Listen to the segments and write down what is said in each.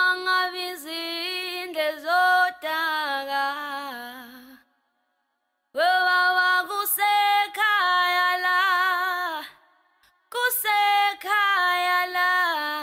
ngabe izindle zodaka wewawa kusekhaya la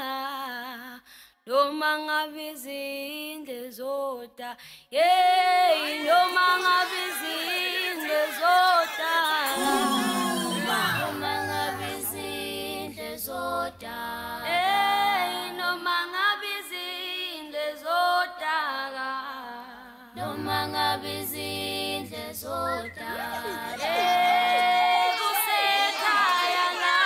noma ngabe izindle zodaka noma ngabe izindle zodaka noma ngabe izindle zodaka noma ngabe izindle zodaka noma ngabe izindle zodaka kusekhaya la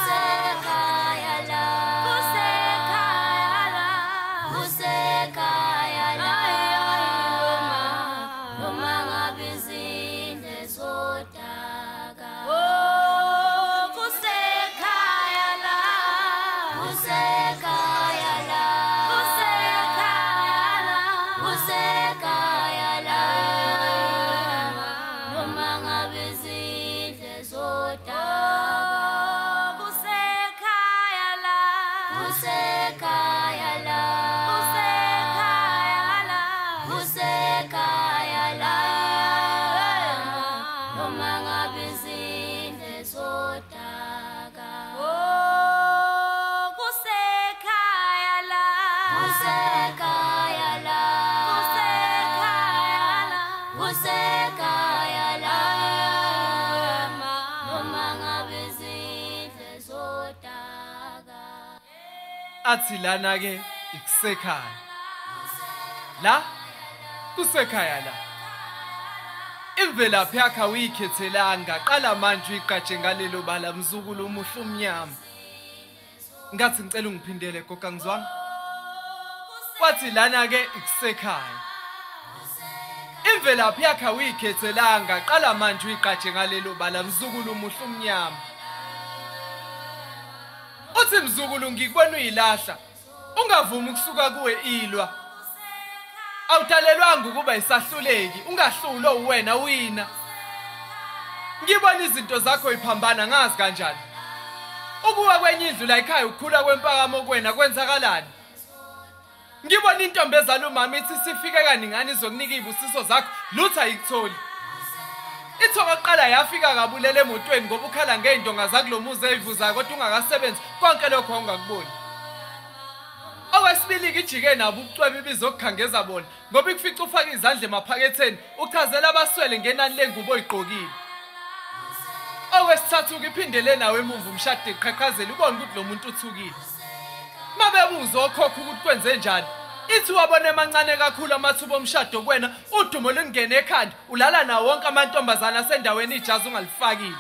noma ngabe izindle zodaka kusekhaya la noma ngabe izindle zodaka kusekhaya la noma ngabe izindle zodaka kusekhaya la noma ngabe izindle zodaka athi lana ke ikusekhaya la kusekhaya la imvelaphi yakhe uyikhethelanga qala manje uyiqatshe ngalelo bala mzukulu umuhle umnyama ngathi ngicela ungiphindele goga ngizwanga wathi lana ke ikusekhaya imvelaphi yakhe uyikhethelanga qala manje uyiqatshe ngalelo bala mzukulu umuhle umnyama uthi mzukulu ngikubona uyilahla ungavumi ukusuka kuwe ilwa awutalelwanga ukuba isahluleki ungahlulo uwena wina ngibona izinto zakho iphambana ngazi kanjani ukuwa kwenye indlu la ekhaya ukukhula kwempakamo kwena kwenzakalani ngibona intombi ezala umama ithi sifike kaningani izokunika izibusiso zakho lutho ayikutholi ithoka qala yafika kabulele emotweni ngoba ukhala ngeindonga zakulomuzi ezivuzayo kodwa ungakasebenzi konke lokho ungakuboni okwesibili ijike nabo ubucwebe bizokukhangeza bona ngoba ikufica ufaka izandla emaphaketheni uchazela abaswele ngenani lengubo oyigqokile okwesithathu iphindele nawe emumva umshado eqhaqhazela ubone ukuthi lo muntu uthukile mabebuza okhokho ukuthi kwenze njani ithi wabona emancane kakhulu amathuba omshado kwena udumo lungene ekhanda ulala nawo wonke amantombazana asendaweni ijazi ungalifakile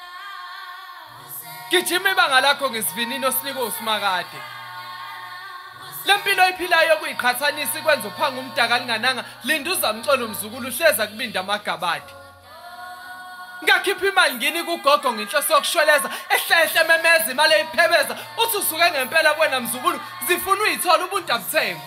gijima ibanga lakho ngesivinini osinika usimakade lempilo iphilayo kuyiqhathanisa ikwenza uphanga umdaka lingananga linda uzamcolo mzukulu uhleza kubinda amagabade ngakhipha imali ngini kugogo ngenhloso yokushweleza ehlehle memeza imali eyiphebeza uthi usuke ngempela kwena mzukulu zifuna uyithola ubuntu abuthenga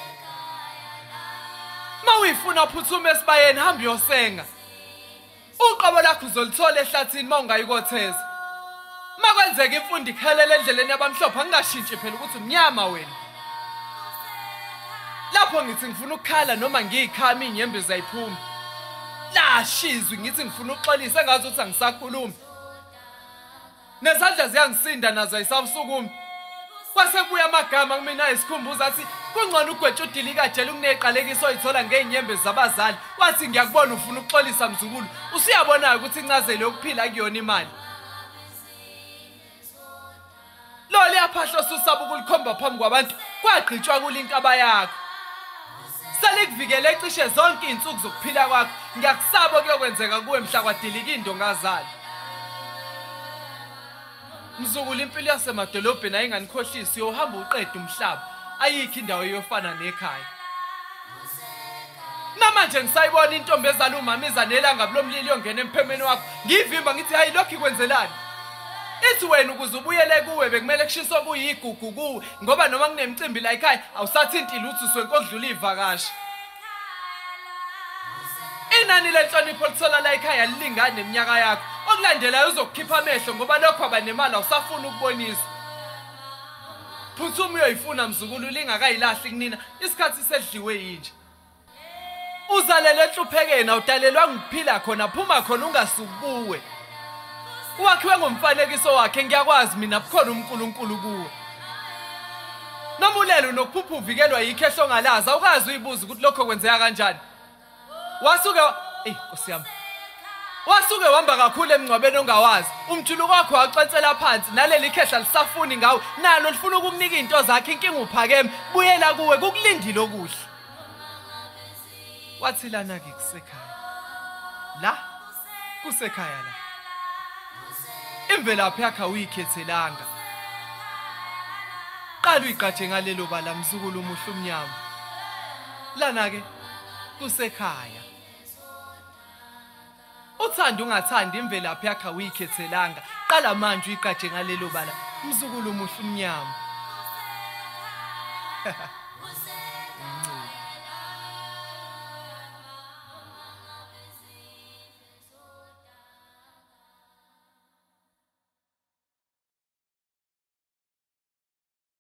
mawuyifuna uphuthume esibayeni hamba uyosenga uqobo lakho uzolithola ehlathini mawungayikotheza makwenzeka imfundo ikhalela endleleni yabamhlophe angashintshi phela ukuthi umnyama wena lapho ngithi ngifuna ukukhala noma ngiyikhama inyembezi ayiphumi la shizwe ngithi ngifuna ukuxolisa engazi ukuthi angisakhulumi nezandla ziyangisinda nazo ayisabusukumi kwase kuya amagama kumina isikhumbuza athi kungcono ugwetshe udilika jela ukuneqalekiso oyithola ngeinyembezi zabazali wathi ngiyakubona ufuna ukuxolisa mzukulu usiyabona ukuthi incazelo yokuphila kuyona imali lo liyaphahla susaba ukulikhomba phambi kwabantu kwagqitshwa kulinkaba yakho selikuvikele ecishe zonke izinsuku zokuphila kwakho ngiyakusaba kuyokwenzeka kuwe mhla kwadilika indongazana mzukulu impilo yasemadolobheni ayinganikhohlisi yohamba uqeda umhlaba ayikho indawo yofana nekhaya namanje ngisayibona intombi ezala umama izanelanga bulomlili yongena emphemeni wakho ngivimba ngithi hayi lokho ikwenzelani ithi wena ukuze ubuyele kuwe bekumele kushiswa kuyigugu kuwe ngoba noma kunemicimbi la ekhaya awusathinti lutho uswenkodlula ivakashi inani lenhlonipho lithola la ekhaya lilingane neminyaka yakho okulandelayo uzokukhipha amehlo ngoba lokho abanemali awusafuna ukubonisa Phuthuma uyoyifuna mzukulu lingakayilahli kunina isikhathi sedliwe yinje. Uzalele enhluphekeni awudalelwa ngiphila khona phuma khona ungasukuwe. Wakhiwe ngomfanekiso wakhe ngiyakwazi mina bukhona uNkulunkulu kuwe. Nomulelo nokuphupha uvikelwa yikhehlo ngalaza awukazi uyibuza ukuthi lokho kwenzeka kanjani. Wasuke Nkosi yami. Wasuke wamba kakhulu emncwabeni ongawazi. Umjuluko wakho waqancela phansi naleli khehla lisafuni ngawe nalo lifuna ukukunika into zakhe inkinga uphakeme buyela kuwe kukulindile okuhle. Wathi lana ke kusekhaya. La kusekhaya la. Imvelaphi yakhe uyikhethelanga. Qala uyiqatshe ngalelo bala mzukulu umuhle umnyama. Lana ke kusekhaya. Uthanda ungathanda imvelaphi yakhe uyikhethelanga. Qala manje uyiqatshe ngalelo bala mzukulu umuhle umnyama.